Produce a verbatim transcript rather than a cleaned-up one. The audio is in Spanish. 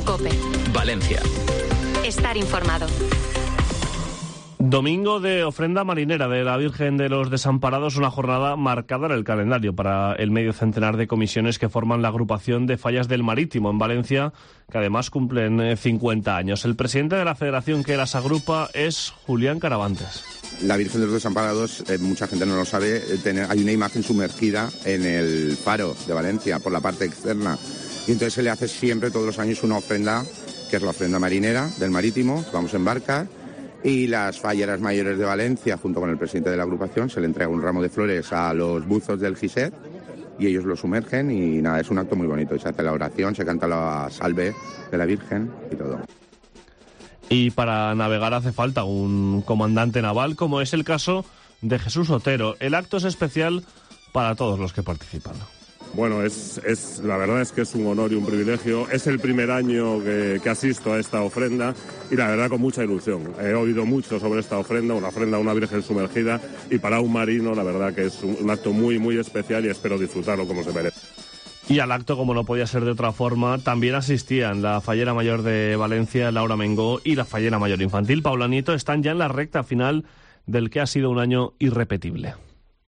en COPE. Valencia. Estar informado. Domingo de ofrenda marinera de la Virgen de los Desamparados, una jornada marcada en el calendario para el medio centenar de comisiones que forman la agrupación de fallas del Marítimo en Valencia, que además cumplen cincuenta años. El presidente de la federación que las agrupa es Julián Caravantes. La Virgen de los Desamparados, eh, mucha gente no lo sabe, eh, tener, hay una imagen sumergida en el faro de Valencia por la parte externa, y entonces se le hace siempre todos los años una ofrenda, que es la ofrenda marinera del Marítimo, vamos a embarcar. Y las falleras mayores de Valencia, junto con el presidente de la agrupación, se le entrega un ramo de flores a los buzos del Giset y ellos lo sumergen y nada, es un acto muy bonito. Y se hace la oración, se canta la salve de la Virgen y todo. Y para navegar hace falta un comandante naval, como es el caso de Jesús Otero. El acto es especial para todos los que participan. Bueno, es, es la verdad es que es un honor y un privilegio. Es el primer año que, que asisto a esta ofrenda y la verdad con mucha ilusión. He oído mucho sobre esta ofrenda, una ofrenda a una Virgen sumergida, y para un marino la verdad que es un, un acto muy muy especial y espero disfrutarlo como se merece. Y al acto, como no podía ser de otra forma, también asistían la fallera mayor de Valencia, Laura Mengó, y la fallera mayor infantil, Paula Nieto. Están ya en la recta final del que ha sido un año irrepetible.